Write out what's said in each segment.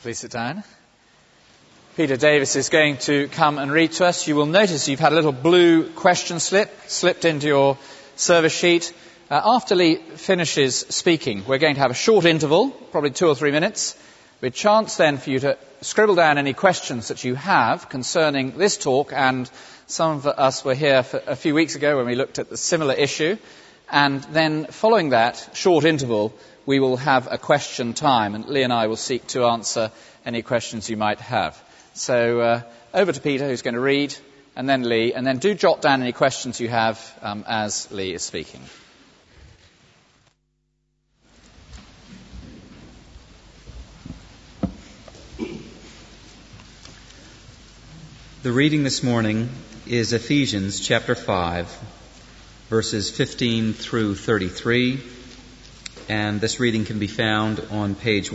Please sit down. Peter Davis is going to come and read to us. You will notice you've had a little blue question slip slipped into your service sheet. After Lee finishes speaking, we're going to have a short interval, probably 2 or 3 minutes, with a chance then for you to scribble down any questions that you have concerning this talk. And some of us were here a few weeks ago when we looked at the similar issue. And then following that short interval, we will have a question time, and Lee and I will seek to answer any questions you might have. So over to Peter, who's going to read, and then Lee, and then do jot down any questions you have as Lee is speaking. The reading this morning is Ephesians chapter 5, verses 15 through 33. And this reading can be found on page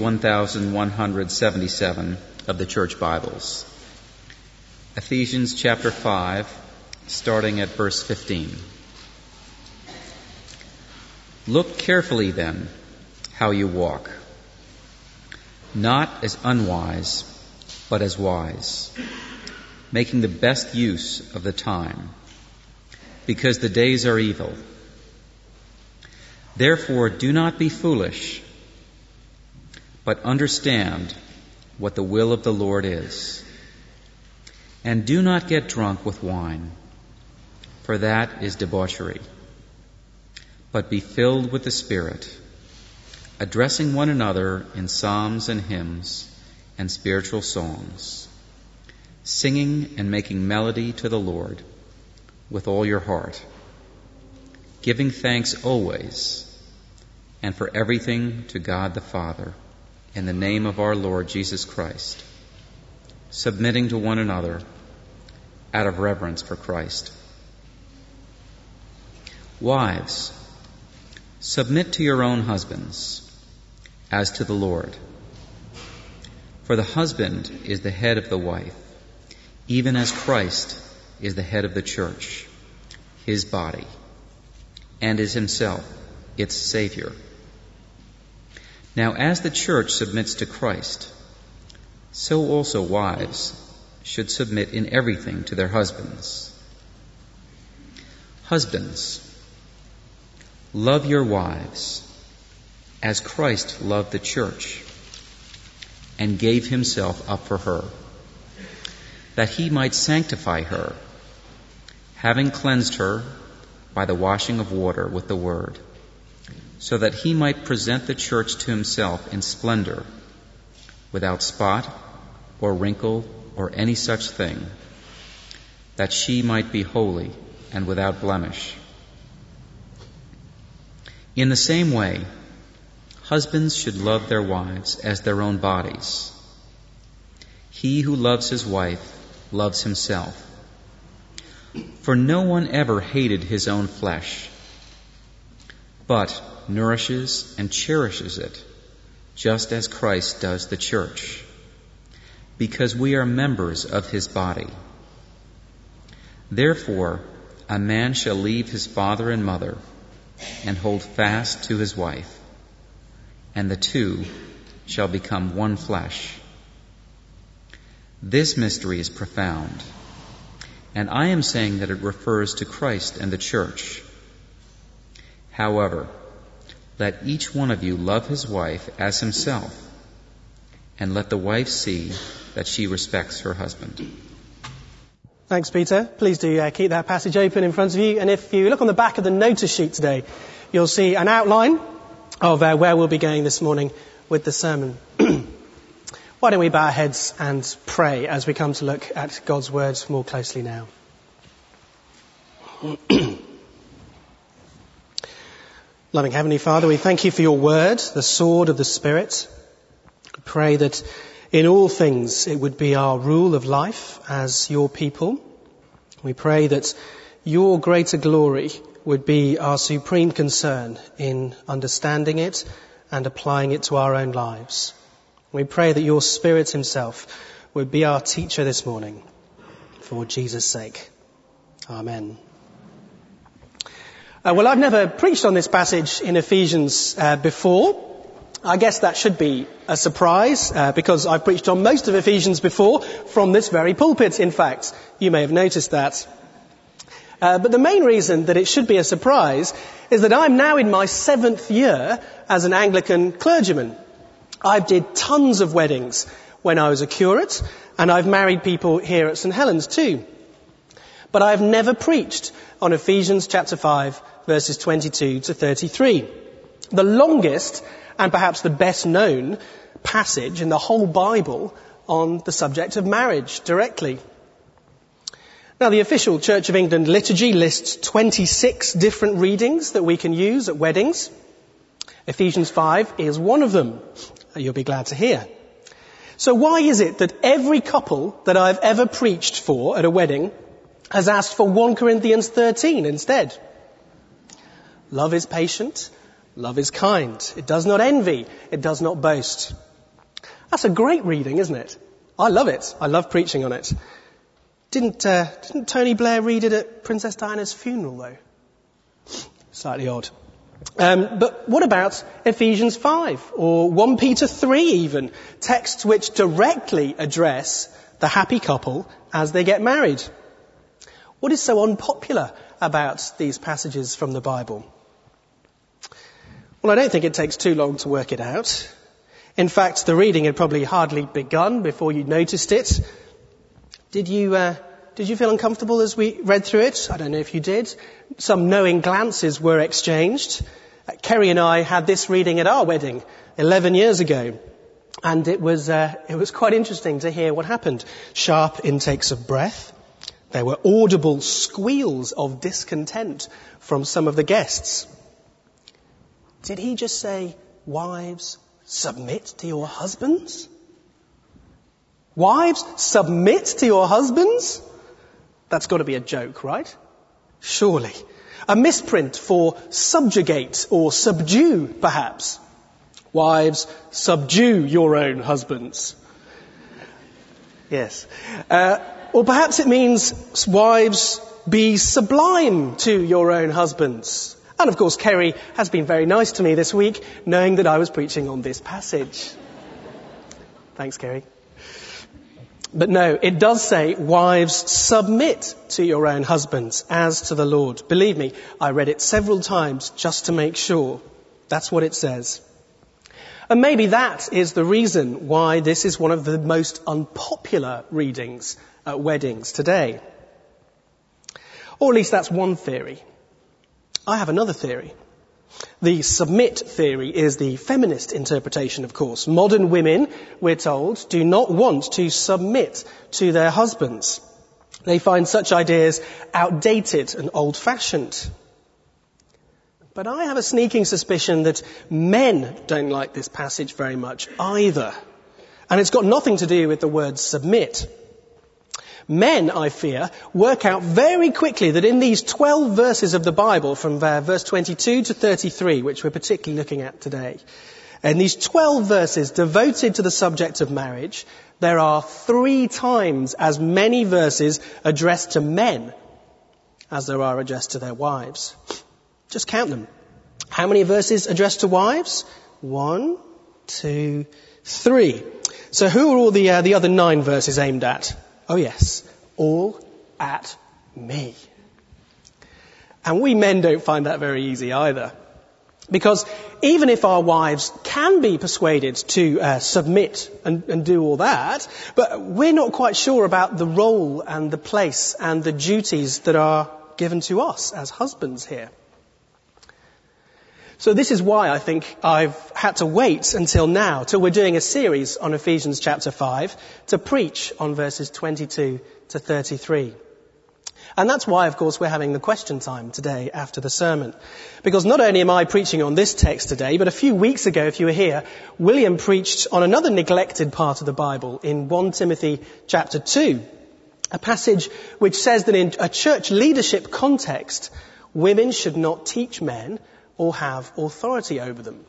1177 of the Church Bibles. Ephesians chapter 5, starting at verse 15. Look carefully then how you walk, not as unwise, but as wise, making the best use of the time, because the days are evil. Therefore, do not be foolish, but understand what the will of the Lord is. And do not get drunk with wine, for that is debauchery, but be filled with the Spirit, addressing one another in psalms and hymns and spiritual songs, singing and making melody to the Lord with all your heart, giving thanks always and for everything to God the Father in the name of our Lord Jesus Christ, submitting to one another out of reverence for Christ. Wives, submit to your own husbands as to the Lord. For the husband is the head of the wife, even as Christ is the head of the church, his body, and is himself its Savior. Now, as the church submits to Christ, so also wives should submit in everything to their husbands. Husbands, love your wives as Christ loved the church and gave himself up for her, that he might sanctify her, having cleansed her by the washing of water with the word, so that he might present the church to himself in splendor, without spot or wrinkle or any such thing, that she might be holy and without blemish. In the same way, husbands should love their wives as their own bodies. He who loves his wife loves himself. For no one ever hated his own flesh, but nourishes and cherishes it, just as Christ does the church, because we are members of his body. Therefore, a man shall leave his father and mother and hold fast to his wife, and the two shall become one flesh. This mystery is profound, and I am saying that it refers to Christ and the church. However, let each one of you love his wife as himself, and let the wife see that she respects her husband. Thanks, Peter. Please do keep that passage open in front of you. And if you look on the back of the notice sheet today, you'll see an outline of where we'll be going this morning with the sermon. Why don't we bow our heads and pray as we come to look at God's words more closely now. Loving Heavenly Father, we thank you for your word, the sword of the Spirit. We pray that in all things it would be our rule of life as your people. We pray that your greater glory would be our supreme concern in understanding it and applying it to our own lives. We pray that your Spirit himself would be our teacher this morning, for Jesus' sake. Amen. Well, I've never preached on this passage in Ephesians before, I guess that should be a surprise, because I've preached on most of Ephesians before, from this very pulpit, in fact. You may have noticed that. But the main reason that it should be a surprise is that I'm now in my 7th year as an Anglican clergyman. I did tons of weddings when I was a curate, and I've married people here at St. Helens too. But I've never preached on Ephesians chapter 5, verses 22 to 33. The longest and perhaps the best known passage in the whole Bible on the subject of marriage directly. Now, the official Church of England liturgy lists 26 different readings that we can use at weddings. Ephesians 5 is one of them, you'll be glad to hear. So why is it that every couple that I've ever preached for at a wedding has asked for 1 Corinthians 13 instead? Love is patient, love is kind, it does not envy, it does not boast. That's a great reading, isn't it? I love it. I love preaching on it. Didn't Tony Blair read it at Princess Diana's funeral, though? Slightly odd. But what about Ephesians 5 or 1 Peter 3 even? Texts which directly address the happy couple as they get married. What is so unpopular about these passages from the Bible? Well, I don't think it takes too long to work it out. In fact, the reading had probably hardly begun before you noticed it. Did you feel uncomfortable as we read through it? I don't know if you did. Some knowing glances were exchanged. Kerry and I had this reading at our wedding 11 years ago. And it was quite interesting to hear what happened. Sharp intakes of breath. There were audible squeals of discontent from some of the guests. Did he just say, "Wives, submit to your husbands"? Wives, submit to your husbands? That's got to be a joke, right? Surely. A misprint for subjugate or subdue, perhaps. Wives, subdue your own husbands. Yes. Or perhaps it means, wives, be sublime to your own husbands. And of course, Kerry has been very nice to me this week, knowing that I was preaching on this passage. Thanks, Kerry. But no, it does say, wives, submit to your own husbands as to the Lord. Believe me, I read it several times just to make sure. That's what it says. And maybe that is the reason why this is one of the most unpopular readings at weddings today. Or at least that's one theory. I have another theory. The submit theory is the feminist interpretation, of course. Modern women, we're told, do not want to submit to their husbands. They find such ideas outdated and old-fashioned. But I have a sneaking suspicion that men don't like this passage very much either. And it's got nothing to do with the word submit. Men, I fear, work out very quickly that in these 12 verses of the Bible, from verse 22 to 33, which we're particularly looking at today, in these 12 verses devoted to the subject of marriage, there are 3 times as many verses addressed to men as there are addressed to their wives. Just count them. How many verses addressed to wives? 1, 2, 3. So who are all the other 9 verses aimed at? Oh yes, all at me. And we men don't find that very easy either. Because even if our wives can be persuaded to submit and do all that, but we're not quite sure about the role and the place and the duties that are given to us as husbands here. So this is why I think I've had to wait until now, till we're doing a series on Ephesians chapter 5, to preach on verses 22 to 33. And that's why, of course, we're having the question time today after the sermon. Because not only am I preaching on this text today, but a few weeks ago, if you were here, William preached on another neglected part of the Bible in 1 Timothy chapter 2, a passage which says that in a church leadership context, women should not teach men or have authority over them.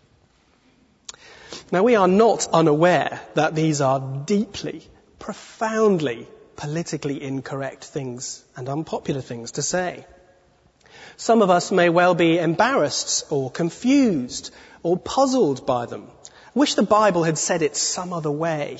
Now, we are not unaware that these are deeply, profoundly, politically incorrect things and unpopular things to say. Some of us may well be embarrassed or confused or puzzled by them. I wish the Bible had said it some other way.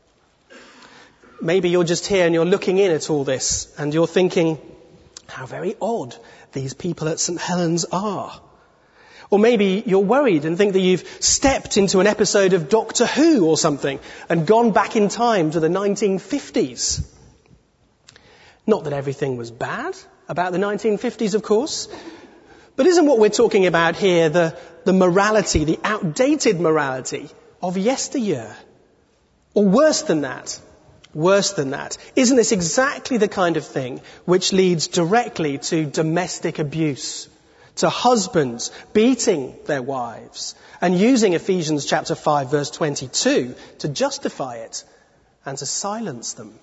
Maybe you're just here and you're looking in at all this and you're thinking, how very odd these people at St. Helens are. Or maybe you're worried and think that you've stepped into an episode of Doctor Who or something and gone back in time to the 1950s. Not that everything was bad about the 1950s, of course. But isn't what we're talking about here the morality, the outdated morality of yesteryear? Or worse than that? Worse than that. Isn't this exactly the kind of thing which leads directly to domestic abuse? To husbands beating their wives and using Ephesians chapter 5 verse 22 to justify it and to silence them.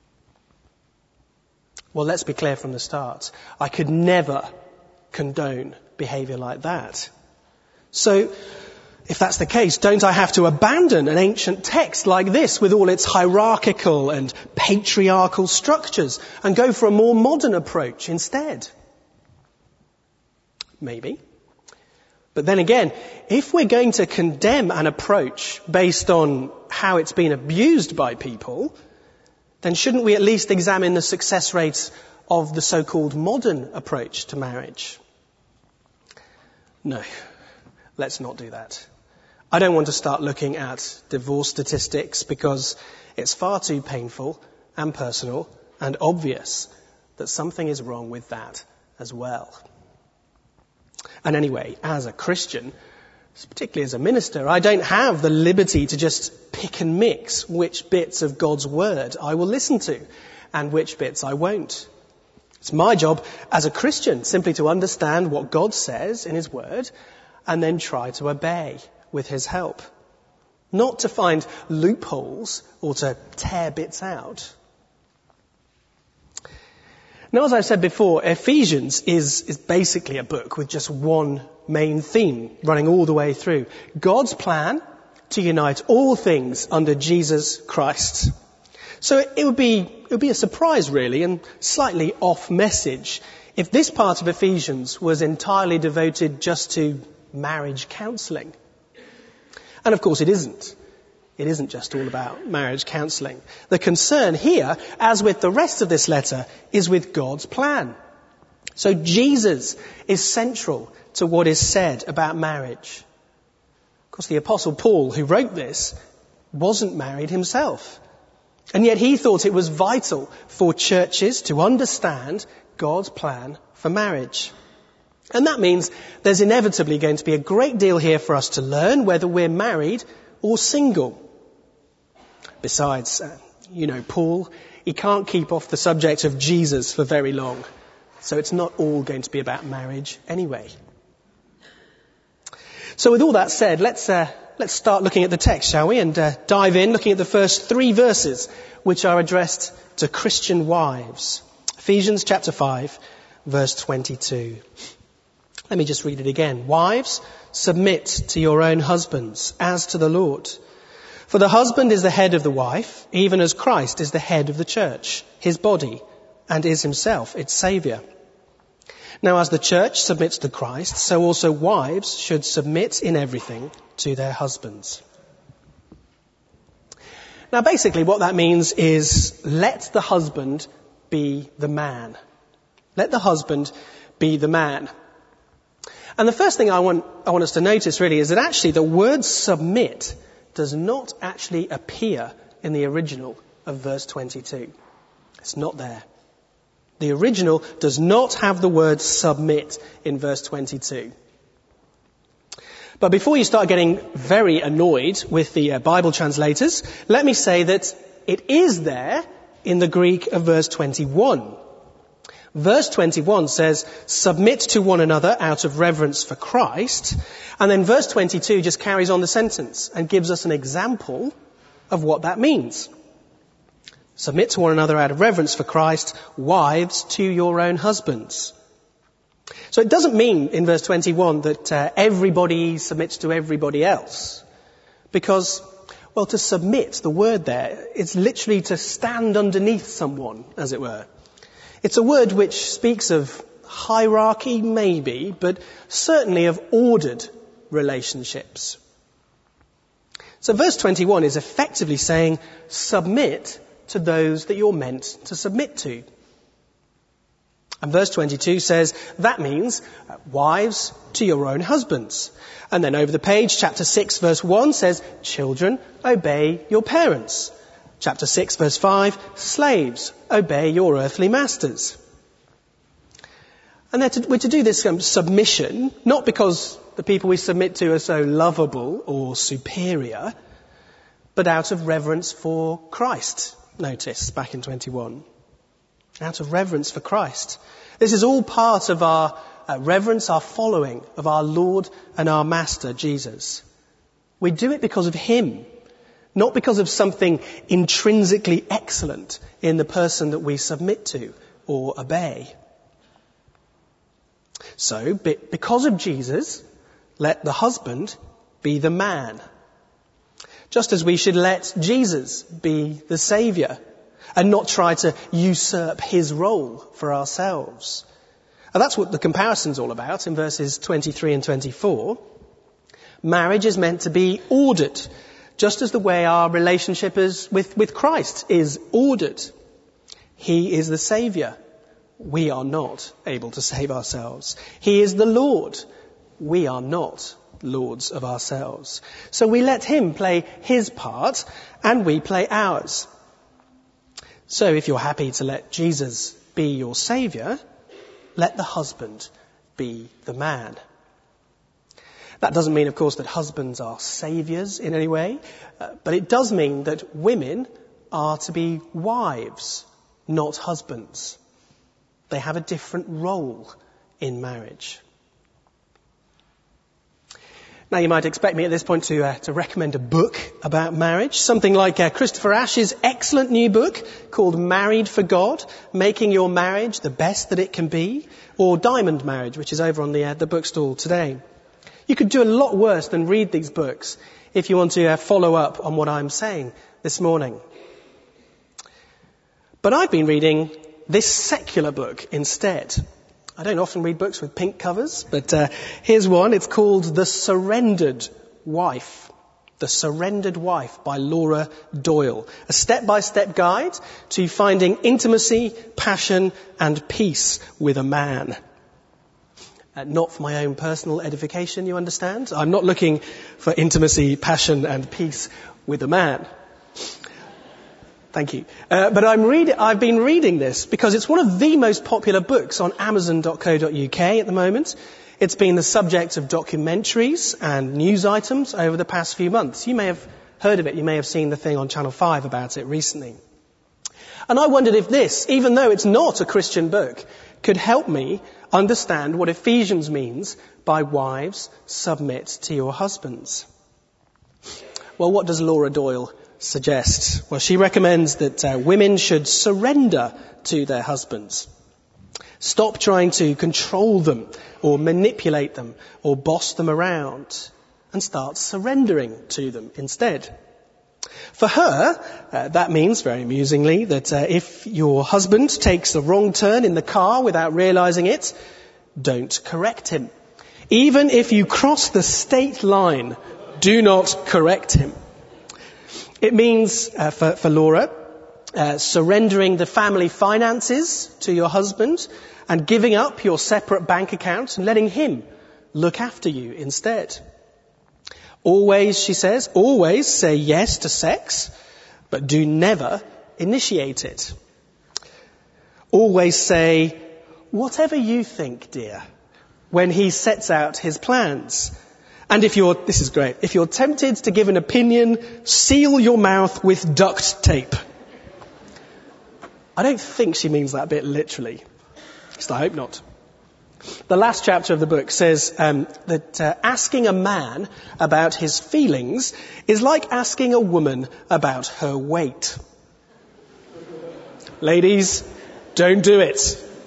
Well, let's be clear from the start. I could never condone behaviour like that. So, if that's the case, don't I have to abandon an ancient text like this with all its hierarchical and patriarchal structures and go for a more modern approach instead? Maybe. But then again, if we're going to condemn an approach based on how it's been abused by people, then shouldn't we at least examine the success rates of the so-called modern approach to marriage? No, let's not do that. I don't want to start looking at divorce statistics because it's far too painful and personal and obvious that something is wrong with that as well. And anyway, as a Christian, particularly as a minister, I don't have the liberty to just pick and mix which bits of God's word I will listen to and which bits I won't. It's my job as a Christian simply to understand what God says in his word and then try to obey with his help. Not to find loopholes or to tear bits out. Now, as I've said before, Ephesians is basically a book with just one main theme running all the way through. God's plan to unite all things under Jesus Christ. So it would be a surprise, really, and slightly off message if this part of Ephesians was entirely devoted just to marriage counselling. And of course it isn't. It isn't just all about marriage counselling. The concern here, as with the rest of this letter, is with God's plan. So Jesus is central to what is said about marriage. Of course, the Apostle Paul, who wrote this, wasn't married himself. And yet he thought it was vital for churches to understand God's plan for marriage. And that means there's inevitably going to be a great deal here for us to learn, whether we're married or single. Besides, Paul, he can't keep off the subject of Jesus for very long. So it's not all going to be about marriage anyway. So with all that said, let's start looking at the text, shall we? And dive in, looking at the first 3 verses, which are addressed to Christian wives. Ephesians chapter 5, verse 22. Let me just read it again. Wives, submit to your own husbands as to the Lord. For the husband is the head of the wife, even as Christ is the head of the church, his body, and is himself its Saviour. Now as the church submits to Christ, so also wives should submit in everything to their husbands. Now basically what that means is let the husband be the man. Let the husband be the man. And the first thing I want us to notice really is that actually the word submit does not actually appear in the original of verse 22. It's not there. The original does not have the word submit in verse 22. But before you start getting very annoyed with the Bible translators, let me say that it is there in the Greek of verse 21. Verse 21 says, submit to one another out of reverence for Christ. And then verse 22 just carries on the sentence and gives us an example of what that means. Submit to one another out of reverence for Christ, wives to your own husbands. So it doesn't mean in verse 21 that everybody submits to everybody else. Because, well, to submit, the word there, it's literally to stand underneath someone, as it were. It's a word which speaks of hierarchy, maybe, but certainly of ordered relationships. So verse 21 is effectively saying, submit to those that you're meant to submit to. And verse 22 says, that means wives to your own husbands. And then over the page, chapter 6 verse 1 says, children, obey your parents. Chapter 6 verse 5, slaves, obey your earthly masters. And we're to do this submission, not because the people we submit to are so lovable or superior, but out of reverence for Christ. Notice, back in 21. Out of reverence for Christ. This is all part of our reverence, our following of our Lord and our Master, Jesus. We do it because of Him, not because of something intrinsically excellent in the person that we submit to or obey. So, because of Jesus, let the husband be the man. Just as we should let Jesus be the Saviour and not try to usurp his role for ourselves. And that's what the comparison's all about in verses 23 and 24. Marriage is meant to be ordered, just as the way our relationship is with Christ is ordered. He is the Saviour. We are not able to save ourselves. He is the Lord. We are not lords of ourselves. So we let him play his part and we play ours. So if you're happy to let Jesus be your saviour, let the husband be the man. That doesn't mean, of course, that husbands are saviours in any way, but it does mean that women are to be wives, not husbands. They have a different role in marriage. Now, you might expect me at this point to recommend a book about marriage, something like Christopher Ash's excellent new book called Married for God, Making Your Marriage the Best That It Can Be, or Diamond Marriage, which is over on the bookstall today. You could do a lot worse than read these books if you want to follow up on what I'm saying this morning. But I've been reading this secular book instead. I don't often read books with pink covers, but here's one. It's called The Surrendered Wife. The Surrendered Wife by Laura Doyle. A step-by-step guide to finding intimacy, passion, and peace with a man. Not for my own personal edification, you understand? I'm not looking for intimacy, passion, and peace with a man. Thank you. But I've been reading this because it's one of the most popular books on Amazon.co.uk at the moment. It's been the subject of documentaries and news items over the past few months. You may have heard of it. You may have seen the thing on Channel 5 about it recently. And I wondered if this, even though it's not a Christian book, could help me understand what Ephesians means by wives, submit to your husbands. Well, what does Laura Doyle suggest? Well, she recommends that women should surrender to their husbands. Stop trying to control them or manipulate them or boss them around and start surrendering to them instead. For her, that means, very amusingly, that if your husband takes the wrong turn in the car without realizing it, don't correct him. Even if you cross the state line, do not correct him. It means, for Laura, surrendering the family finances to your husband and giving up your separate bank account and letting him look after you instead. Always, she says, always say yes to sex, but do never initiate it. Always say, whatever you think, dear, when he sets out his plans. And if you're tempted to give an opinion, seal your mouth with duct tape. I don't think she means that bit literally. At least I hope not. The last chapter of the book says that asking a man about his feelings is like asking a woman about her weight. Ladies, don't do it.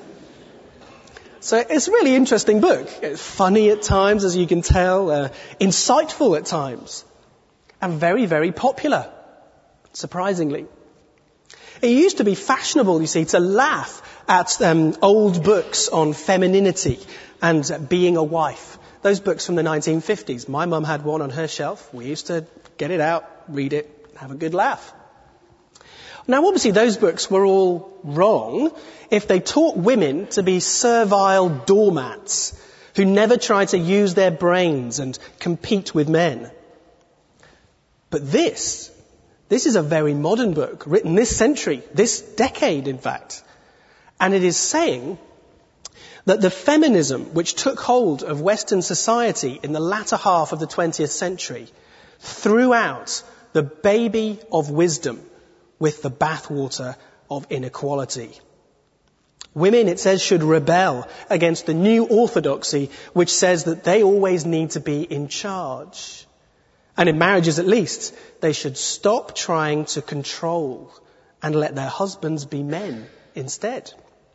So it's a really interesting book. It's funny at times, as you can tell, insightful at times, and very, very popular, surprisingly. It used to be fashionable, you see, to laugh at old books on femininity and being a wife Those books from the 1950s. My mum had one on her shelf. We used to get it out, read it, have a good laugh. Now, obviously, those books were all wrong if they taught women to be servile doormats who never try to use their brains and compete with men. But this is a very modern book, written this century, this decade, in fact. And it is saying that the feminism which took hold of Western society in the latter half of the 20th century threw out the baby of wisdom with the bathwater of inequality. Women, it says, should rebel against the new orthodoxy which says that they always need to be in charge. And in marriages at least, they should stop trying to control and let their husbands be men instead.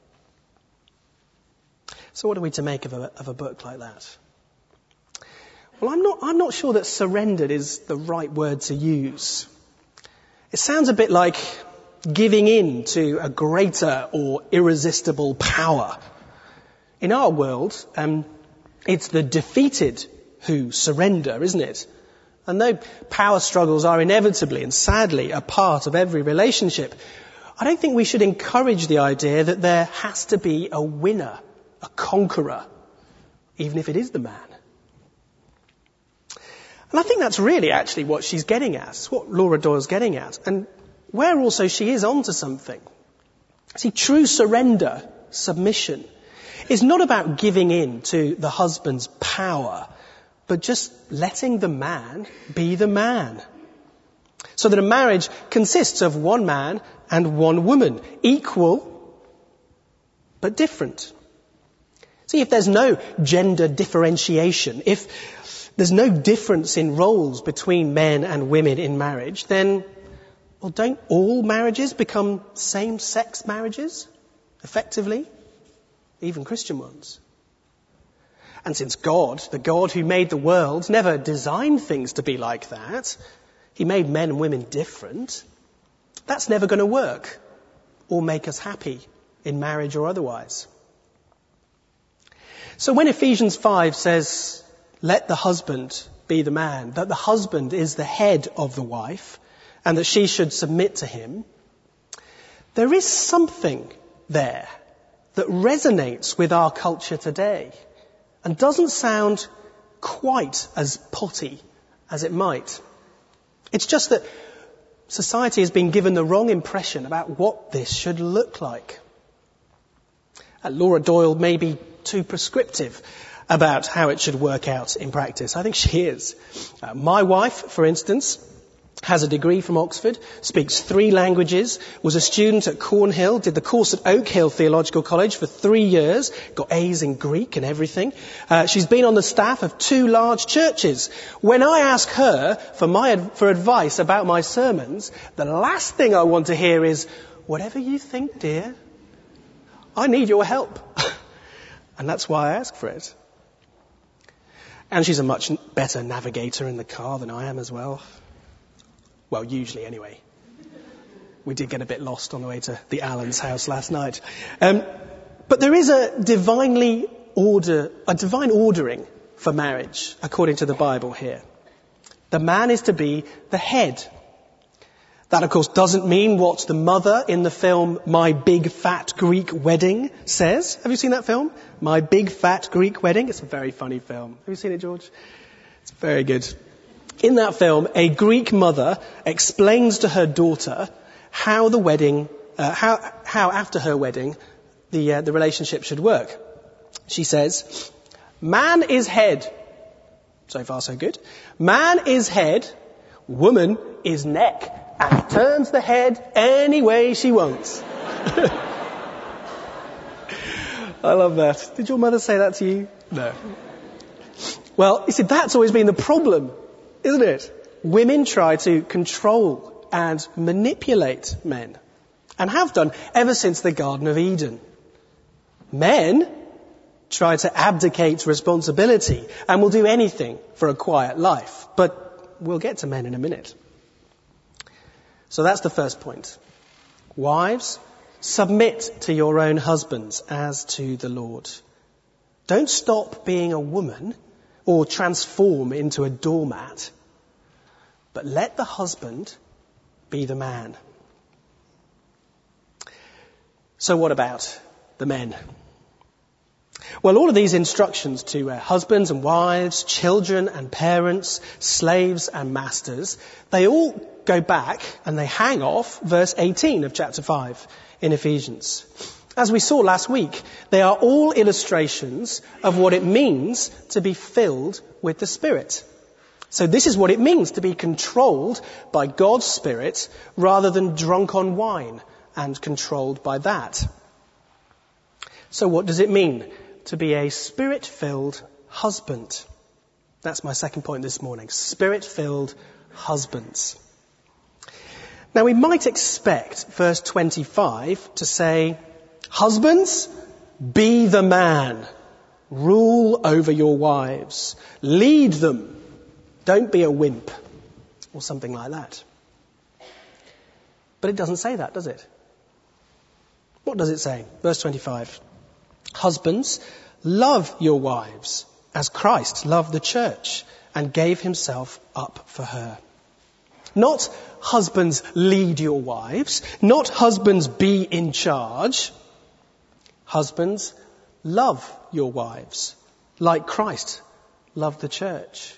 So what are we to make of a book like that? Well, I'm not sure that surrendered is the right word to use. It sounds a bit like giving in to a greater or irresistible power. In our world, it's the defeated who surrender, isn't it? And though power struggles are inevitably and sadly a part of every relationship, I don't think we should encourage the idea that there has to be a winner, a conqueror, even if it is the man. And I think that's really actually what she's getting at. It's what Laura Doyle's getting at. And where also she is onto something. See, true surrender, submission, is not about giving in to the husband's power, but just letting the man be the man. So that a marriage consists of one man and one woman, equal but different. See, if there's no gender differentiation, if there's no difference in roles between men and women in marriage, then, well, don't all marriages become same-sex marriages, effectively? Even Christian ones. And since God, the God who made the world, never designed things to be like that, he made men and women different, that's never going to work or make us happy in marriage or otherwise. So when Ephesians 5 says, let the husband be the man, that the husband is the head of the wife and that she should submit to him, there is something there that resonates with our culture today and doesn't sound quite as potty as it might. It's just that society has been given the wrong impression about what this should look like. Laura Doyle may be too prescriptive about how it should work out in practice. I think she is. My wife, for instance, has a degree from Oxford, speaks 3 languages, was a student at Cornhill, did the course at Oak Hill Theological College for 3 years, got A's in Greek and everything. She's been on the staff of 2 large churches. When I ask her for advice about my sermons, the last thing I want to hear is, whatever you think, dear, I need your help. And that's why I ask for it. And she's a much better navigator in the car than I am as well. Well, usually anyway. We did get a bit lost on the way to the Allen's house last night. But there is a divine ordering for marriage, according to the Bible here. The man is to be the head. That, of course, doesn't mean what the mother in the film My Big Fat Greek Wedding says. Have you seen that film? My Big Fat Greek Wedding? It's a very funny film. Have you seen it, George? It's very good. In that film, a Greek mother explains to her daughter how the wedding, how after her wedding, the relationship should work. She says, man is head. So far, so good. Man is head. Woman is neck. And turns the head any way she wants. I love that. Did your mother say that to you? No. Well, you see, that's always been the problem, isn't it? Women try to control and manipulate men, and have done ever since the Garden of Eden. Men try to abdicate responsibility and will do anything for a quiet life. But we'll get to men in a minute. So that's the first point. Wives, submit to your own husbands as to the Lord. Don't stop being a woman or transform into a doormat, but let the husband be the man. So what about the men? Well, all of these instructions to husbands and wives, children and parents, slaves and masters, they all go back and they hang off verse 18 of chapter 5 in Ephesians. As we saw last week, they are all illustrations of what it means to be filled with the Spirit. So this is what it means to be controlled by God's Spirit rather than drunk on wine and controlled by that. So what does it mean to be a Spirit-filled husband? That's my second point this morning. Spirit-filled husbands. Now we might expect verse 25 to say, husbands, be the man. Rule over your wives. Lead them. Don't be a wimp. Or something like that. But it doesn't say that, does it? What does it say? Verse 25. Husbands, love your wives as Christ loved the church and gave himself up for her. Not husbands, lead your wives. Not husbands, be in charge. Husbands, love your wives like Christ loved the church.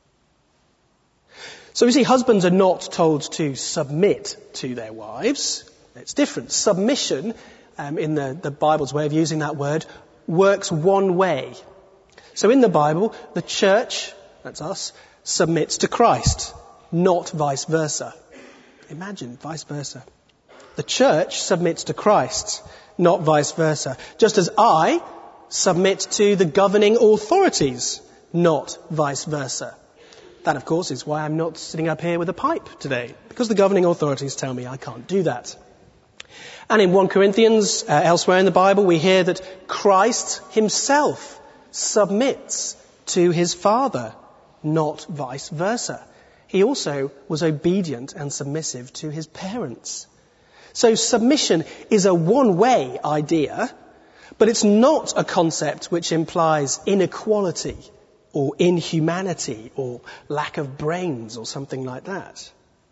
So you see, husbands are not told to submit to their wives. It's different. Submission, in the Bible's way of using that word, works one way. So in the Bible, the church, that's us, submits to Christ, not vice versa. Imagine, vice versa. The church submits to Christ, not vice versa. Just as I submit to the governing authorities, not vice versa. That, of course, is why I'm not sitting up here with a pipe today, because the governing authorities tell me I can't do that. And in 1 Corinthians, elsewhere in the Bible, we hear that Christ himself submits to his Father, not vice versa. He also was obedient and submissive to his parents. So submission is a one-way idea, but it's not a concept which implies inequality or inhumanity or lack of brains or something like that.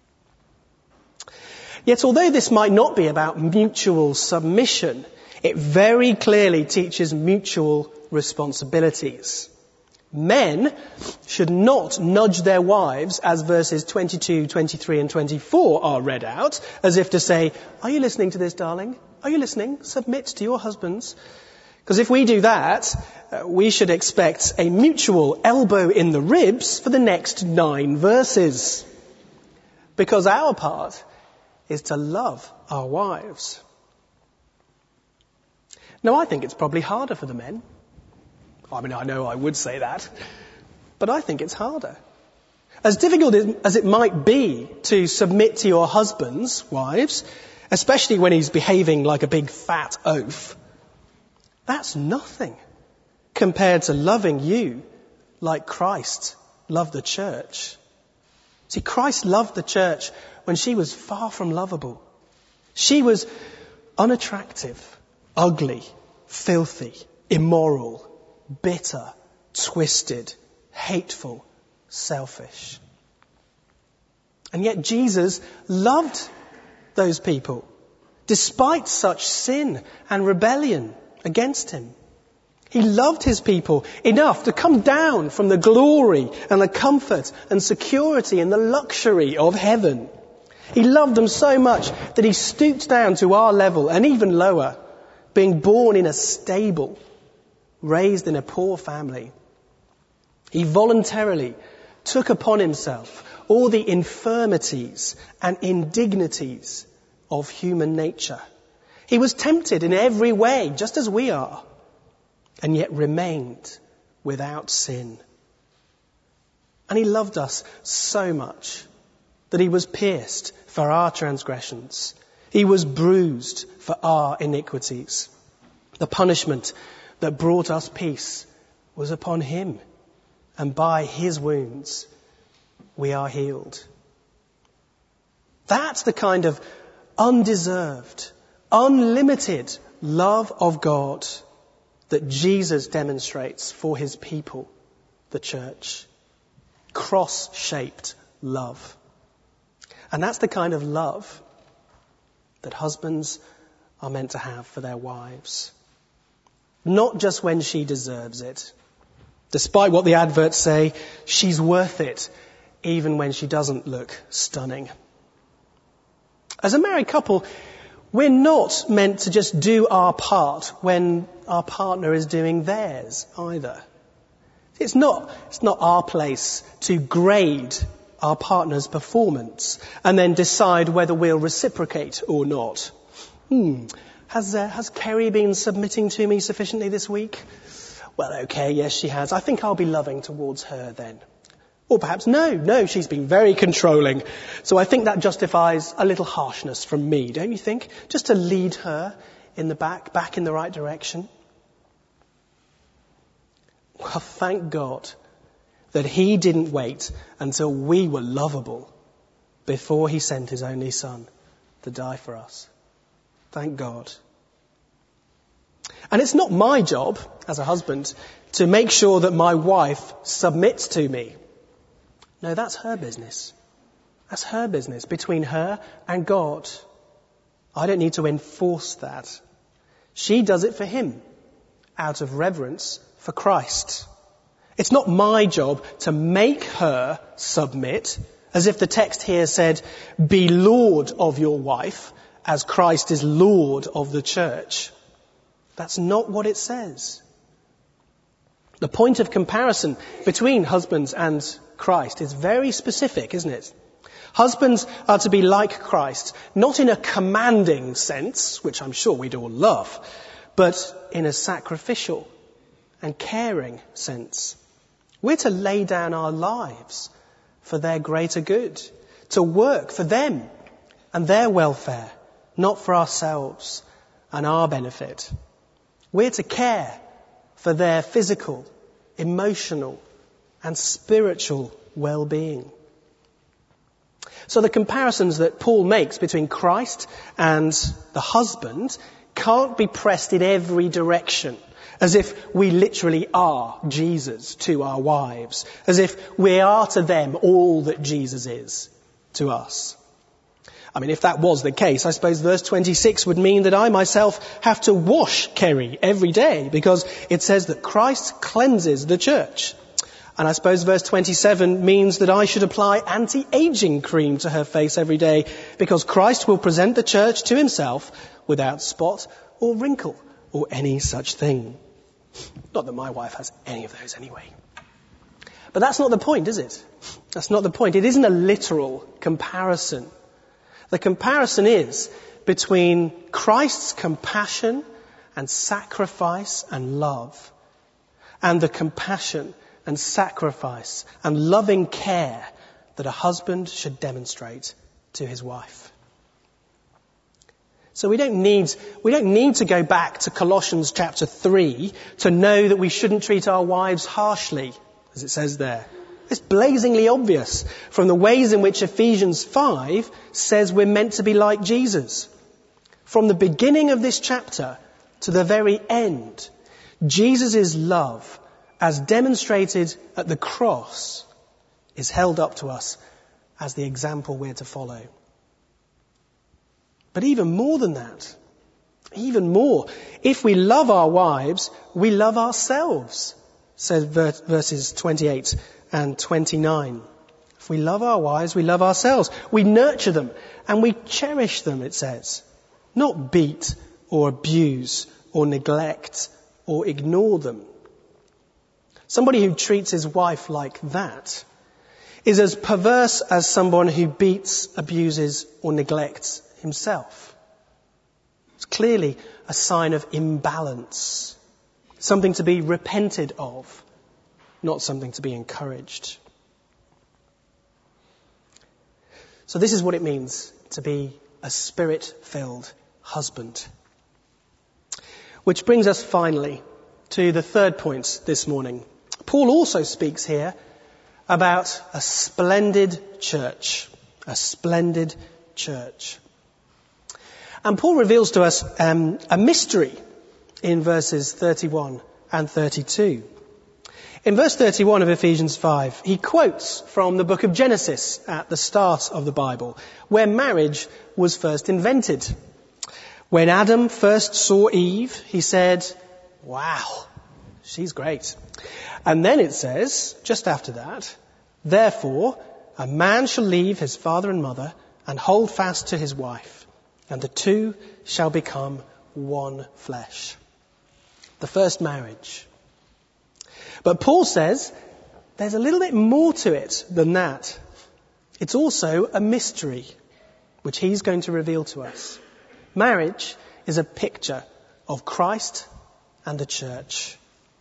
Yet although this might not be about mutual submission, it very clearly teaches mutual responsibilities. Men should not nudge their wives, as verses 22, 23 and 24 are read out, as if to say, are you listening to this, darling? Are you listening? Submit to your husbands. Because if we do that, we should expect a mutual elbow in the ribs for the next 9 verses. Because our part is to love our wives. Now, I think it's probably harder for the men. I mean, I know I would say that, but I think it's harder. As difficult as it might be to submit to your husband's wives, especially when he's behaving like a big fat oaf, that's nothing compared to loving you like Christ loved the church. See, Christ loved the church when she was far from lovable. She was unattractive, ugly, filthy, immoral, bitter, twisted, hateful, selfish. And yet Jesus loved those people, despite such sin and rebellion against him. He loved his people enough to come down from the glory and the comfort and security and the luxury of heaven. He loved them so much that he stooped down to our level and even lower, being born in a stable, raised in a poor family. He voluntarily took upon himself all the infirmities and indignities of human nature. He was tempted in every way, just as we are, and yet remained without sin. And he loved us so much that he was pierced for our transgressions. He was bruised for our iniquities. The punishment that brought us peace was upon him, and by his wounds we are healed. That's the kind of undeserved, unlimited love of God that Jesus demonstrates for his people the church. Cross-shaped love. And that's the kind of love that husbands are meant to have for their wives. Not just when she deserves it. Despite what the adverts say, she's worth it, even when she doesn't look stunning. As a married couple, we're not meant to just do our part when our partner is doing theirs either. It's not our place to grade our partner's performance and then decide whether we'll reciprocate or not. Has Kerry been submitting to me sufficiently this week? Well, okay, yes, she has. I think I'll be loving towards her then. Or perhaps, no, she's been very controlling. So I think that justifies a little harshness from me, don't you think? Just to lead her in the back in the right direction. Well, thank God that he didn't wait until we were lovable before he sent his only son to die for us. Thank God. And it's not my job as a husband to make sure that my wife submits to me. No, that's her business. That's her business between her and God. I don't need to enforce that. She does it for him out of reverence for Christ. It's not my job to make her submit, as if the text here said, be Lord of your wife, as Christ is Lord of the church. That's not what it says. The point of comparison between husbands and Christ is very specific, isn't it? Husbands are to be like Christ, not in a commanding sense, which I'm sure we'd all love, but in a sacrificial and caring sense. We're to lay down our lives for their greater good, to work for them and their welfare, not for ourselves and our benefit. We're to care for their physical, emotional, and spiritual well-being. So the comparisons that Paul makes between Christ and the husband can't be pressed in every direction, as if we literally are Jesus to our wives, as if we are to them all that Jesus is to us. I mean, if that was the case, I suppose verse 26 would mean that I myself have to wash Kerry every day, because it says that Christ cleanses the church. And I suppose verse 27 means that I should apply anti-aging cream to her face every day, because Christ will present the church to himself without spot or wrinkle or any such thing. Not that my wife has any of those anyway. But that's not the point, is it? That's not the point. It isn't a literal comparison. The comparison is between Christ's compassion and sacrifice and love, and the compassion and sacrifice and loving care that a husband should demonstrate to his wife. So we don't need to go back to Colossians chapter 3 to know that we shouldn't treat our wives harshly, as it says there. It's blazingly obvious from the ways in which Ephesians 5 says we're meant to be like Jesus. From the beginning of this chapter to the very end, Jesus' love, as demonstrated at the cross, is held up to us as the example we're to follow. But even more than that, even more, if we love our wives, we love ourselves, says verses 28 and 29. If we love our wives, we love ourselves. We nurture them and we cherish them, it says. Not beat or abuse or neglect or ignore them. Somebody who treats his wife like that is as perverse as someone who beats, abuses or neglects himself. It's clearly a sign of imbalance, something to be repented of, not something to be encouraged. So this is what it means to be a spirit-filled husband. Which brings us finally to the third point this morning. Paul also speaks here about a splendid church. A splendid church. And Paul reveals to us a mystery in verses 31 and 32. In verse 31 of Ephesians 5, he quotes from the book of Genesis at the start of the Bible, where marriage was first invented. When Adam first saw Eve, he said, "Wow, she's great." And then it says, just after that, "Therefore, a man shall leave his father and mother and hold fast to his wife, and the two shall become one flesh." The first marriage. But Paul says there's a little bit more to it than that. It's also a mystery, which he's going to reveal to us. Marriage is a picture of Christ and the church.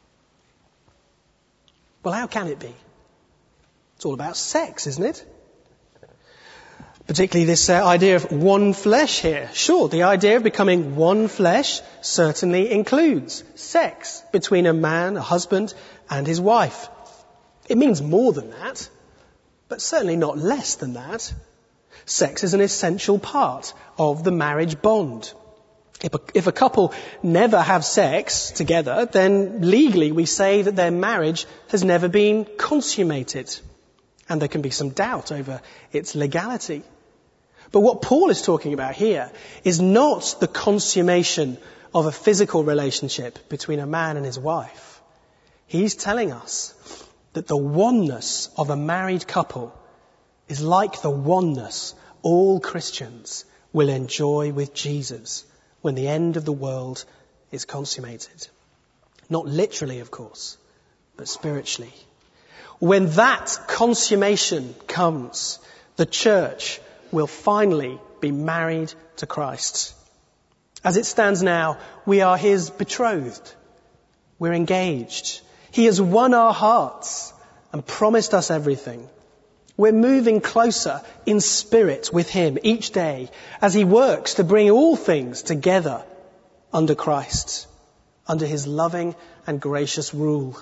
Well, how can it be? It's all about sex, isn't it? Particularly this idea of one flesh here. Sure, the idea of becoming one flesh certainly includes sex between a man, a husband, and his wife. It means more than that, but certainly not less than that. Sex is an essential part of the marriage bond. If a couple never have sex together, then legally we say that their marriage has never been consummated. And there can be some doubt over its legality. But what Paul is talking about here is not the consummation of a physical relationship between a man and his wife. He's telling us that the oneness of a married couple is like the oneness all Christians will enjoy with Jesus when the end of the world is consummated. Not literally, of course, but spiritually. When that consummation comes, the church will finally be married to Christ. As it stands now, we are his betrothed. We're engaged. He has won our hearts and promised us everything. We're moving closer in spirit with him each day as he works to bring all things together under Christ, under his loving and gracious rule.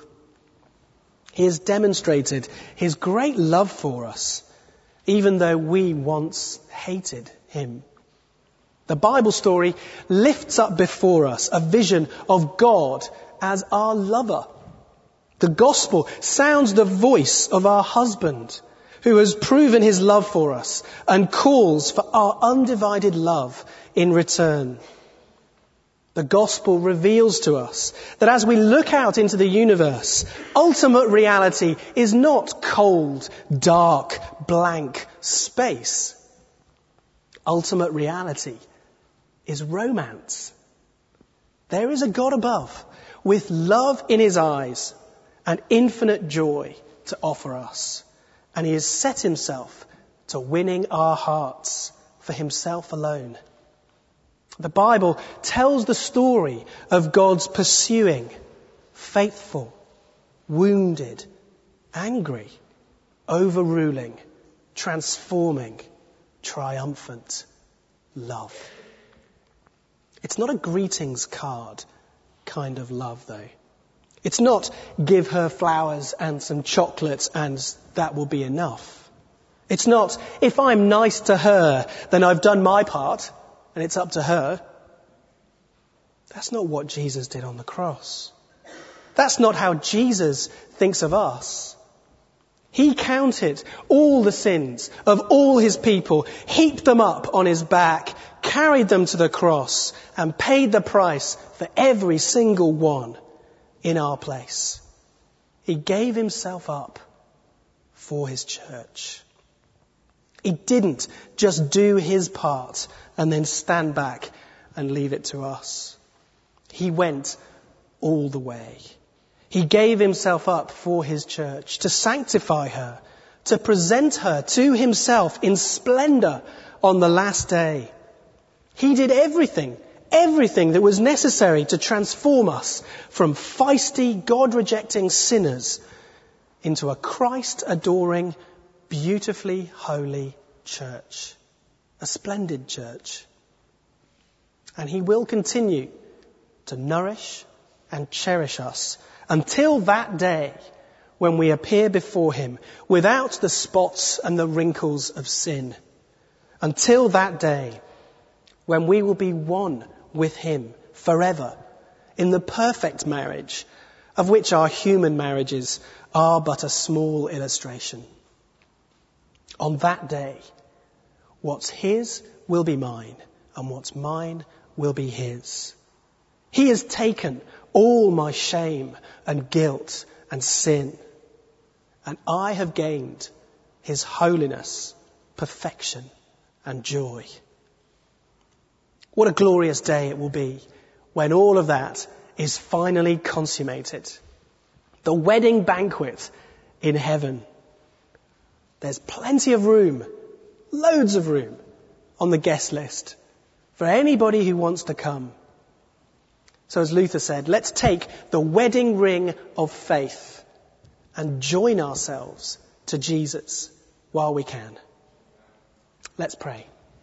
He has demonstrated his great love for us, even though we once hated him. The Bible story lifts up before us a vision of God as our lover. The gospel sounds the voice of our husband, who has proven his love for us and calls for our undivided love in return. The gospel reveals to us that as we look out into the universe, ultimate reality is not cold, dark, blank space. Ultimate reality is romance. There is a God above with love in his eyes and infinite joy to offer us. And he has set himself to winning our hearts for himself alone. The Bible tells the story of God's pursuing, faithful, wounded, angry, overruling, transforming, triumphant love. It's not a greetings card kind of love, though. It's not give her flowers and some chocolates and that will be enough. It's not if I'm nice to her, then I've done my part and it's up to her. That's not what Jesus did on the cross. That's not how Jesus thinks of us. He counted all the sins of all his people, heaped them up on his back, carried them to the cross, and paid the price for every single one in our place. He gave himself up for his church. He didn't just do his part and then stand back and leave it to us. He went all the way. He gave himself up for his church to sanctify her, to present her to himself in splendor on the last day. He did everything that was necessary to transform us from feisty, God-rejecting sinners into a Christ-adoring, beautifully holy church. A splendid church. And he will continue to nourish and cherish us until that day when we appear before him without the spots and the wrinkles of sin. Until that day when we will be one with him forever in the perfect marriage of which our human marriages are but a small illustration. On that day, what's his will be mine, and what's mine will be his. He has taken all my shame and guilt and sin, and I have gained his holiness, perfection, and joy. What a glorious day it will be when all of that is finally consummated. The wedding banquet in heaven. There's plenty of room, loads of room on the guest list for anybody who wants to come. So as Luther said, let's take the wedding ring of faith and join ourselves to Jesus while we can. Let's pray.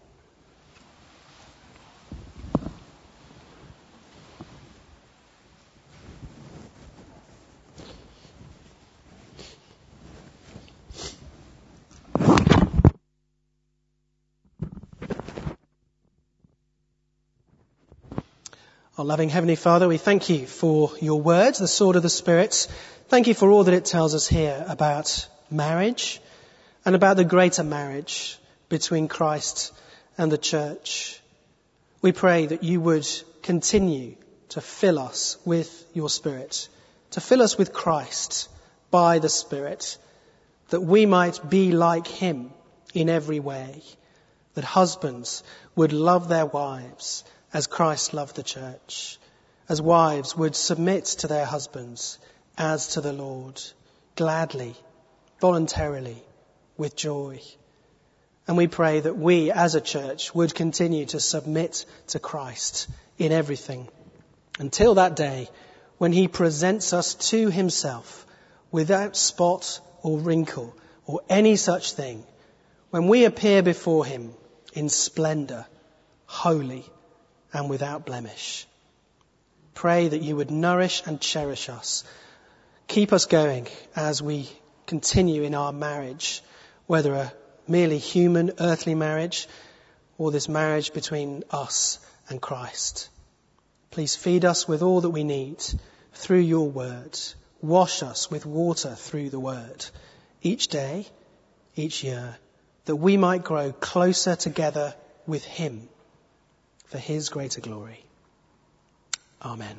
Our loving Heavenly Father, we thank you for your words, the sword of the Spirit. Thank you for all that it tells us here about marriage and about the greater marriage between Christ and the church. We pray that you would continue to fill us with your Spirit, to fill us with Christ by the Spirit, that we might be like him in every way, that husbands would love their wives as Christ loved the church, as wives would submit to their husbands as to the Lord, gladly, voluntarily, with joy. And we pray that we as a church would continue to submit to Christ in everything until that day when he presents us to himself without spot or wrinkle or any such thing, when we appear before him in splendour, holy and without blemish. Pray that you would nourish and cherish us. Keep us going as we continue in our marriage, whether a merely human, earthly marriage or this marriage between us and Christ. Please feed us with all that we need through your word. Wash us with water through the word each day, each year, that we might grow closer together with him for his greater glory. Amen.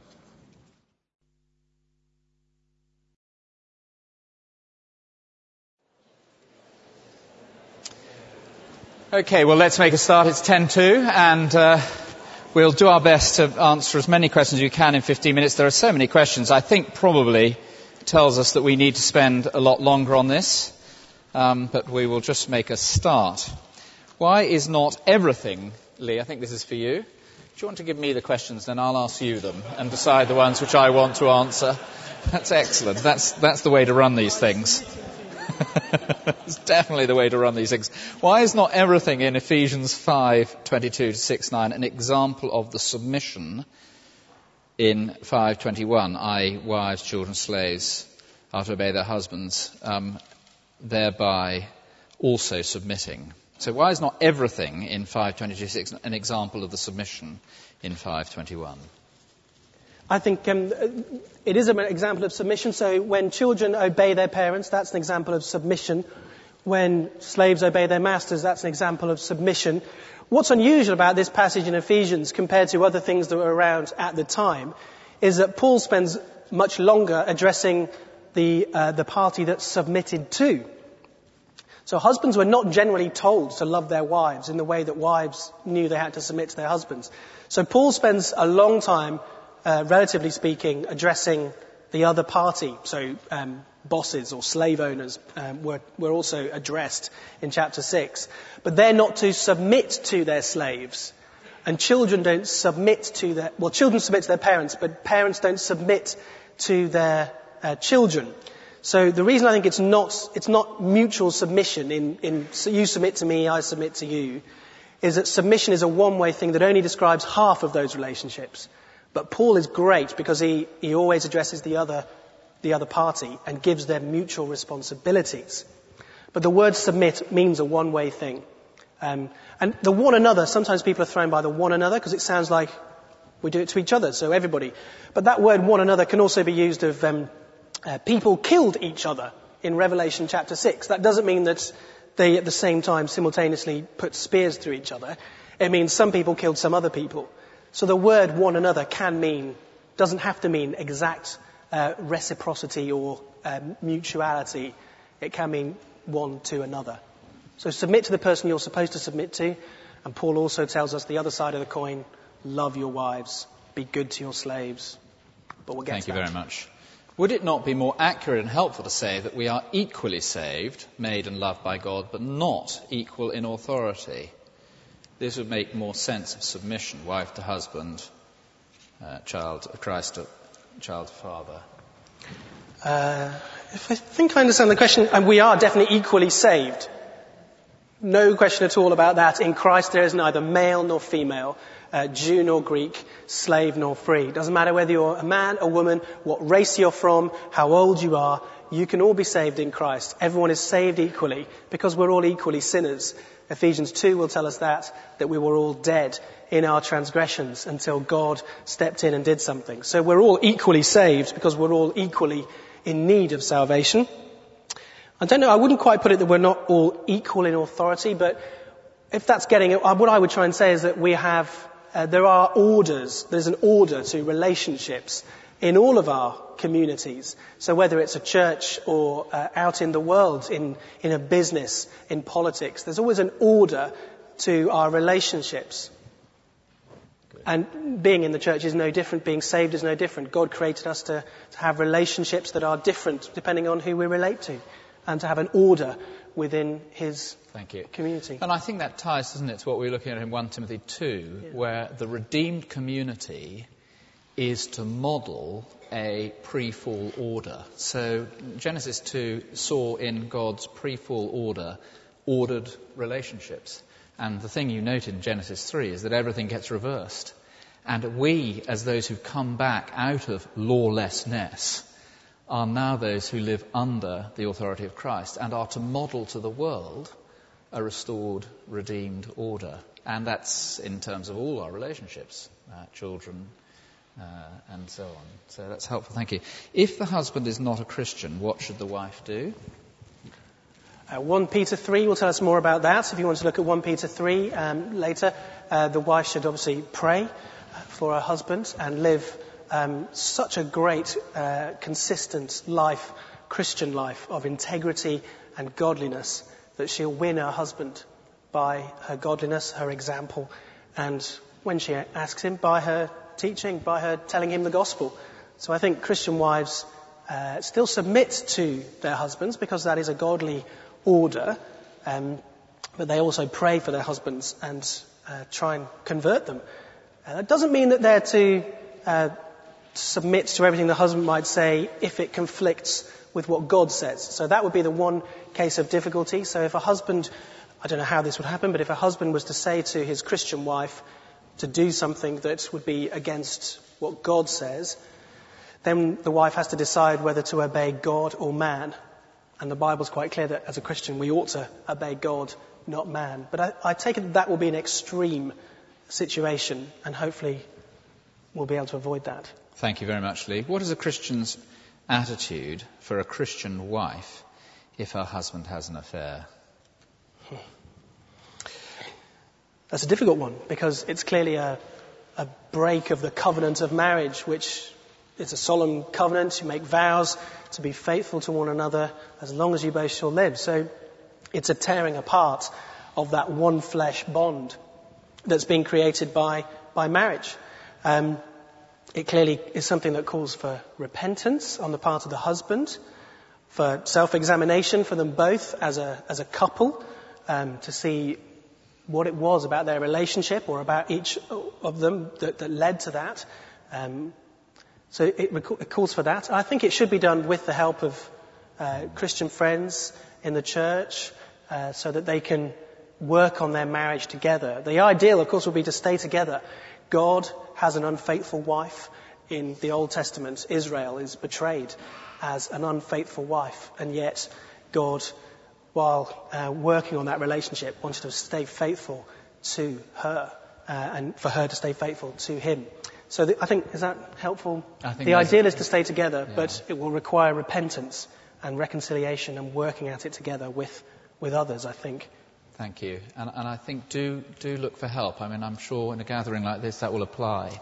Okay, well, let's make a start. It's 10:02, and we'll do our best to answer as many questions as we can in 15 minutes. There are so many questions. I think probably tells us that we need to spend a lot longer on this, but we will just make a start. Why is not everything, Lee, I think this is for you. Do you want to give me the questions, then I'll ask you them and decide the ones which I want to answer? That's excellent. That's the way to run these things. It's definitely the way to run these things. Why is not everything in Ephesians 5:22-6:9 an example of the submission in 5:21, i.e. wives, children, slaves, are to obey their husbands, thereby also submitting? So why is not everything in 5:22-6 an example of the submission in 5:21? I think it is an example of submission. So when children obey their parents, that's an example of submission. When slaves obey their masters, that's an example of submission. What's unusual about this passage in Ephesians compared to other things that were around at the time is that Paul spends much longer addressing the party that's submitted to. So husbands were not generally told to love their wives in the way that wives knew they had to submit to their husbands. So Paul spends a long time, relatively speaking, addressing the other party. So bosses or slave owners were also addressed in chapter 6. But they're not to submit to their slaves. And children don't submit to their... Well, children submit to their parents, but parents don't submit to their children. So the reason I think it's not mutual submission in you submit to me, I submit to you, is that submission is a one-way thing that only describes half of those relationships. But Paul is great because he always addresses the other party and gives them mutual responsibilities. But the word submit means a one-way thing. And the one another, sometimes people are thrown by the one another because it sounds like We do it to each other, so everybody. But that word one another can also be used of people killed each other in Revelation chapter 6. That doesn't mean that they at the same time simultaneously put spears through each other. It means some people killed some other people. So the word one another doesn't have to mean exact reciprocity or mutuality. It can mean one to another. So submit to the person you're supposed to submit to. And Paul also tells us the other side of the coin, love your wives, be good to your slaves. But we'll get Thank to you that. very much. Would it not be more accurate and helpful to say that we are equally saved, made and loved by God, but not equal in authority? This would make more sense of submission, wife to husband, Christ to child to father. If I think I understand the question, and we are definitely equally saved. No question at all about that. In Christ there is neither male nor female, Jew nor Greek, slave nor free. It doesn't matter whether you're a man, a woman, what race you're from, how old you are, you can all be saved in Christ. Everyone is saved equally because we're all equally sinners. Ephesians 2 will tell us that we were all dead in our transgressions until God stepped in and did something. So we're all equally saved because we're all equally in need of salvation. I don't know, I wouldn't quite put it that we're not all equal in authority, but if that's getting it, what I would try and say is that there are orders, there's an order to relationships in all of our communities. So whether it's a church or out in the world, in a business, in politics, there's always an order to our relationships. And being in the church is no different, being saved is no different. God created us to have relationships that are different depending on who we relate to, and to have an order within his community. And I think that ties, doesn't it, to what we were looking at in 1 Timothy 2, where the redeemed community is to model a pre-fall order. So Genesis 2 saw in God's pre-fall order ordered relationships. And the thing you note in Genesis 3 is that everything gets reversed. And we, as those who come back out of lawlessness, are now those who live under the authority of Christ and are to model to the world a restored, redeemed order. And that's in terms of all our relationships, children, and so on. So that's helpful, thank you. If the husband is not a Christian, what should the wife do? 1 Peter 3 will tell us more about that. If you want to look at 1 Peter 3 later, the wife should obviously pray for her husband and live such a great, consistent life, Christian life of integrity and godliness that she'll win her husband by her godliness, her example, and when she asks him, by her teaching, by her telling him the gospel. So I think Christian wives still submit to their husbands because that is a godly order, but they also pray for their husbands and try and convert them. That doesn't mean that they're to submit to everything the husband might say if it conflicts with what God says. So that would be the one case of difficulty. So if a husband, I don't know how this would happen, but if a husband was to say to his Christian wife to do something that would be against what God says, then the wife has to decide whether to obey God or man. And the Bible's quite clear that as a Christian we ought to obey God, not man. But I take it that will be an extreme situation, and hopefully we'll be able to avoid that. Thank you very much, Lee. What is a Christian's attitude for a Christian wife if her husband has an affair? That's a difficult one, because it's clearly a break of the covenant of marriage, which is a solemn covenant. You make vows to be faithful to one another as long as you both shall live. So it's a tearing apart of that one flesh bond that's been created by marriage. It clearly is something that calls for repentance on the part of the husband, for self-examination for them both as a couple, to see what it was about their relationship or about each of them that led to that. So it calls for that. I think it should be done with the help of Christian friends in the church, so that they can work on their marriage together. The ideal, of course, would be to stay together. God has an unfaithful wife. In the Old Testament, Israel is portrayed as an unfaithful wife, and yet God, while working on that relationship, wanted to stay faithful to her, and for her to stay faithful to him. So I think, is that helpful? I think the ideal is to stay together, but it will require repentance and reconciliation and working at it together with others, I think. Thank you. And I think do look for help. I mean, I'm sure in a gathering like this that will apply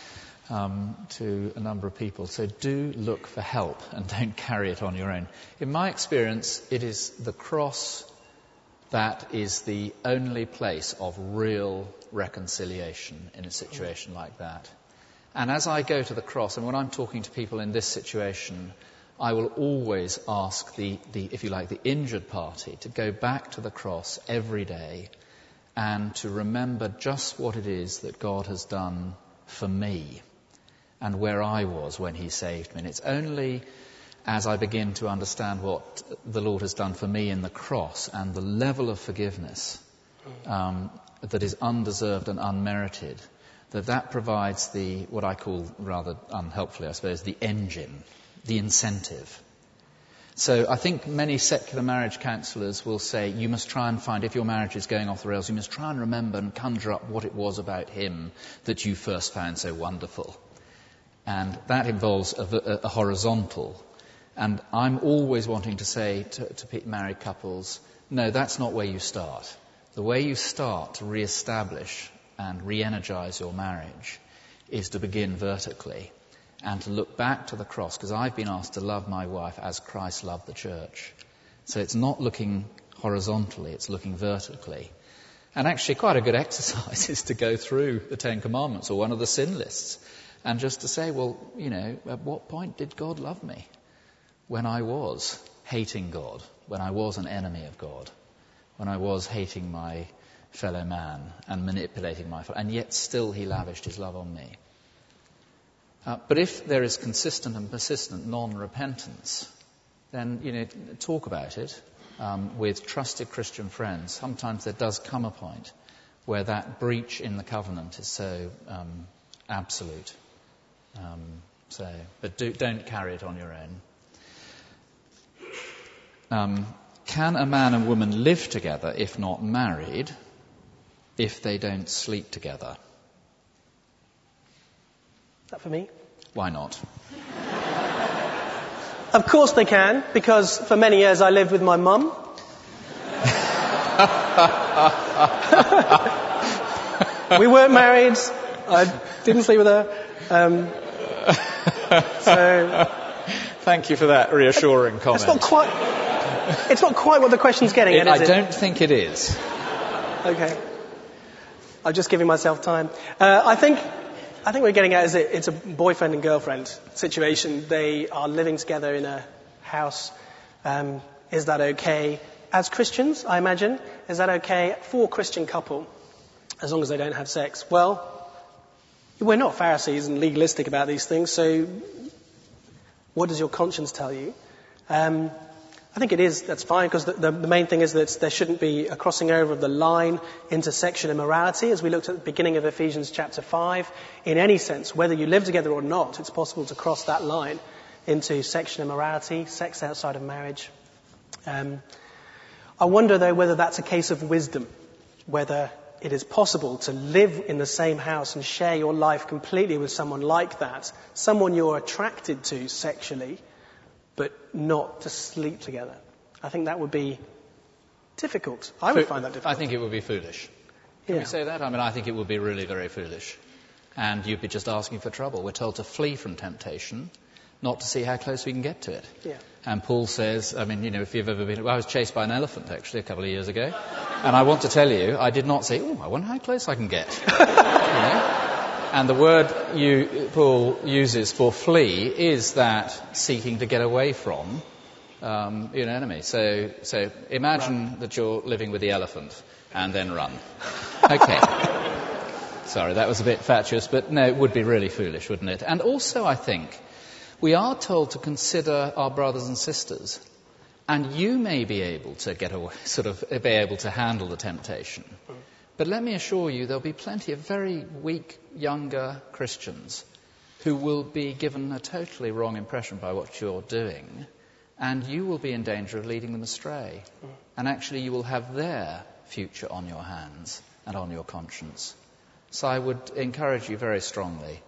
to a number of people. So do look for help and don't carry it on your own. In my experience, it is the cross that is the only place of real reconciliation in a situation like that. And as I go to the cross, and when I'm talking to people in this situation, I will always ask the if you like, the injured party to go back to the cross every day and to remember just what it is that God has done for me and where I was when he saved me. And it's only as I begin to understand what the Lord has done for me in the cross and the level of forgiveness that is undeserved and unmerited, that provides what I call, rather unhelpfully I suppose, the engine, the incentive. So I think many secular marriage counsellors will say you must try and find, if your marriage is going off the rails, you must try and remember and conjure up what it was about him that you first found so wonderful. And that involves a horizontal. And I'm always wanting to say to married couples, no, that's not where you start. The way you start to re-establish and re-energise your marriage is to begin vertically and to look back to the cross, because I've been asked to love my wife as Christ loved the church. So it's not looking horizontally, it's looking vertically. And actually quite a good exercise is to go through the Ten Commandments or one of the sin lists and just to say, well, at what point did God love me? When I was hating God, when I was an enemy of God, when I was hating my fellow man and manipulating my fellow, and yet still he lavished his love on me. But if there is consistent and persistent non-repentance, then, talk about it with trusted Christian friends. Sometimes there does come a point where that breach in the covenant is so absolute. But don't carry it on your own. Can a man and woman live together if not married, if they don't sleep together? Is that for me? Why not? Of course they can, because for many years I lived with my mum. We weren't married. I didn't sleep with her. Thank you for that reassuring comment. It's not quite what the question's getting at, is it? I don't think it is. Okay. I'm just giving myself time. I think we're getting at it's a boyfriend and girlfriend situation. They are living together in a house. Is that okay? As Christians, I imagine, is that okay for a Christian couple, as long as they don't have sex? Well, we're not Pharisees and legalistic about these things, so what does your conscience tell you? I think it is, that's fine, because the main thing is that there shouldn't be a crossing over of the line into sexual immorality, as we looked at the beginning of Ephesians chapter 5. In any sense, whether you live together or not, it's possible to cross that line into sexual immorality, sex outside of marriage. I wonder, though, whether that's a case of wisdom, whether it is possible to live in the same house and share your life completely with someone like that, someone you're attracted to sexually, but not to sleep together. I think that would be difficult. I would find that difficult. I think it would be foolish. Can we say that? I mean, I think it would be really very foolish. And you'd be just asking for trouble. We're told to flee from temptation, not to see how close we can get to it. Yeah. And Paul says, I mean, if you've ever been... Well, I was chased by an elephant, actually, a couple of years ago. And I want to tell you, I did not say, I wonder how close I can get. And the word Paul uses for flee is that seeking to get away from an enemy. So imagine that you're living with the elephant and then run. Okay. Sorry, that was a bit fatuous, but no, it would be really foolish, wouldn't it? And also, I think, we are told to consider our brothers and sisters. And you may be able to get away, be able to handle the temptation. But let me assure you, there'll be plenty of very weak, younger Christians who will be given a totally wrong impression by what you're doing, and you will be in danger of leading them astray. And actually, you will have their future on your hands and on your conscience. So I would encourage you very strongly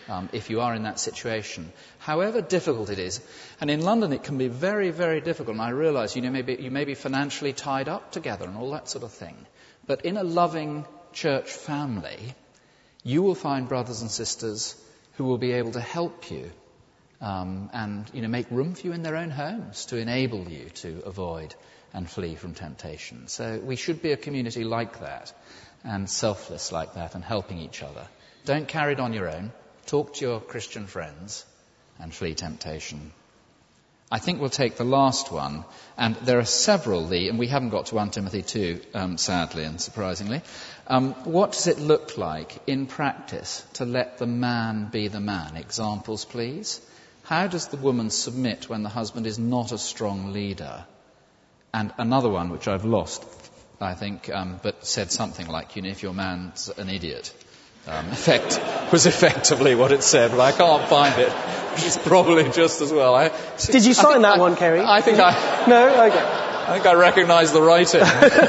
if you are in that situation, however difficult it is. And in London it can be very, very difficult. And I realise you may be financially tied up together and all that sort of thing. But in a loving church family, you will find brothers and sisters who will be able to help you and make room for you in their own homes to enable you to avoid and flee from temptation. So we should be a community like that and selfless like that and helping each other. Don't carry it on your own. Talk to your Christian friends and flee temptation. I think we'll take the last one, and there are several, and we haven't got to 1 Timothy 2, sadly and surprisingly. What does it look like in practice to let the man be the man? Examples, please. How does the woman submit when the husband is not a strong leader? And another one, which I've lost, I think, but said something like, if your man's an idiot. Was effectively what it said, but I can't find it. It's probably just as well. Did you sign that one, Kerry? I think No? Okay. I think I recognise the writing.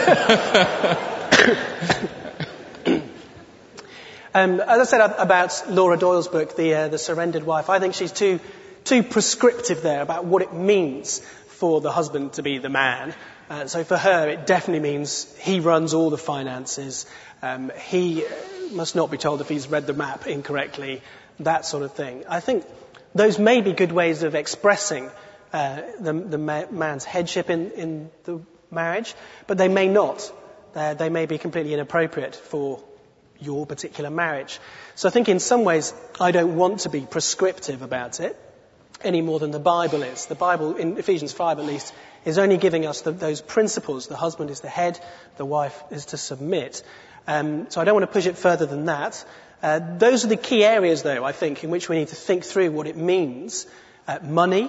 As I said about Laura Doyle's book, The Surrendered Wife, I think she's too prescriptive there about what it means for the husband to be the man. So for her, it definitely means he runs all the finances. He must not be told if he's read the map incorrectly, that sort of thing. I think those may be good ways of expressing the man's headship in the marriage, but they may not. They may be completely inappropriate for your particular marriage. So I think in some ways I don't want to be prescriptive about it any more than the Bible is. The Bible, in Ephesians 5 at least, is only giving us those principles. The husband is the head, the wife is to submit. So I don't want to push it further than that. Those are the key areas, though, I think, in which we need to think through what it means. Money,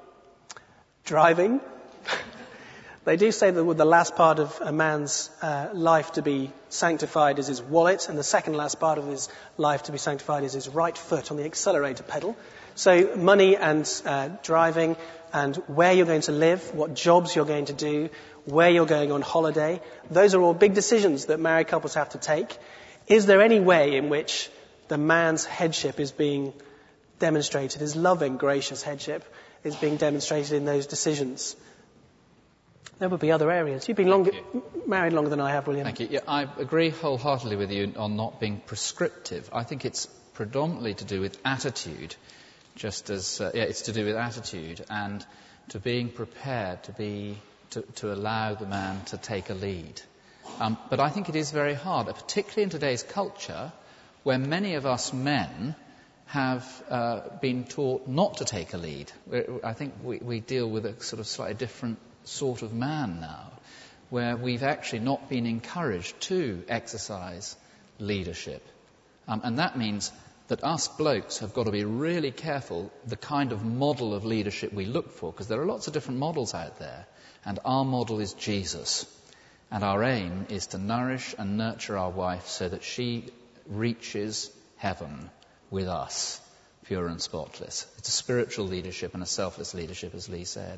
driving. They do say that the last part of a man's life to be sanctified is his wallet, and the second last part of his life to be sanctified is his right foot on the accelerator pedal. So money and driving, and where you're going to live, what jobs you're going to do, where you're going on holiday, those are all big decisions that married couples have to take. Is there any way in which the man's headship is being demonstrated, his loving, gracious headship is being demonstrated in those decisions? There would be other areas. You've been married longer than I have, William. Thank you. Yeah, I agree wholeheartedly with you on not being prescriptive. I think it's predominantly to do with attitude, it's to do with attitude and to being prepared to allow the man to take a lead. But I think it is very hard, particularly in today's culture, where many of us men have been taught not to take a lead. I think we deal with a sort of slightly different sort of man now, where we've actually not been encouraged to exercise leadership. And that means that us blokes have got to be really careful the kind of model of leadership we look for, because there are lots of different models out there, and our model is Jesus. And our aim is to nourish and nurture our wife so that she reaches heaven with us, pure and spotless. It's a spiritual leadership and a selfless leadership, as Lee said.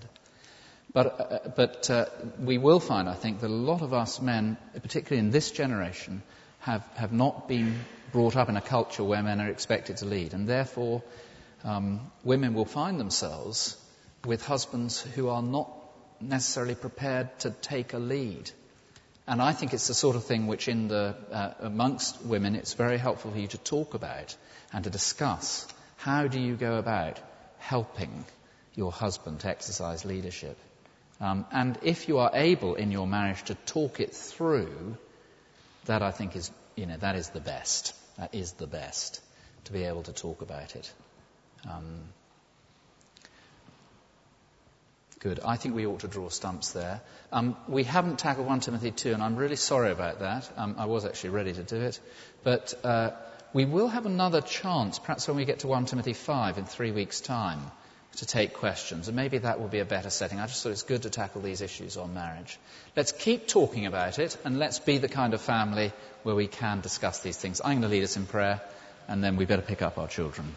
But we will find, I think, that a lot of us men, particularly in this generation, have not been brought up in a culture where men are expected to lead. And therefore, women will find themselves with husbands who are not necessarily prepared to take a lead. And I think it's the sort of thing which amongst women it's very helpful for you to talk about and to discuss. How do you go about helping your husband to exercise leadership? And if you are able in your marriage to talk it through, that I think is, that is the best. That is the best, to be able to talk about it. Good. I think we ought to draw stumps there. We haven't tackled 1 Timothy 2, and I'm really sorry about that. I was actually ready to do it. But we will have another chance, perhaps when we get to 1 Timothy 5 in 3 weeks' time, to take questions. And maybe that will be a better setting. I just thought it's good to tackle these issues on marriage. Let's keep talking about it, and let's be the kind of family where we can discuss these things. I'm going to lead us in prayer, and then we better pick up our children.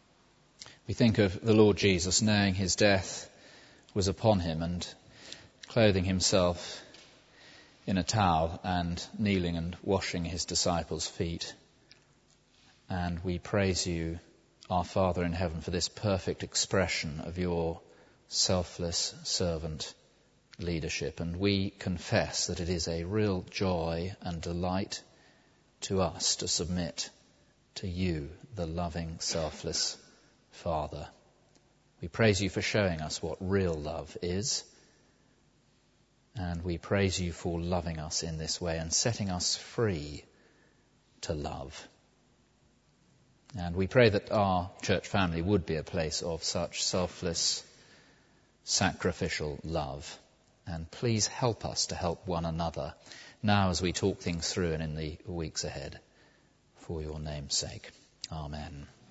We think of the Lord Jesus, knowing his death was upon him, and clothing himself in a towel and kneeling and washing his disciples' feet. And we praise you, our Father in heaven, for this perfect expression of your selfless servant leadership. And we confess that it is a real joy and delight to us to submit to you, the loving, selfless Father. We praise you for showing us what real love is. And we praise you for loving us in this way and setting us free to love. And we pray that our church family would be a place of such selfless, sacrificial love. And please help us to help one another now as we talk things through and in the weeks ahead. For your name's sake. Amen.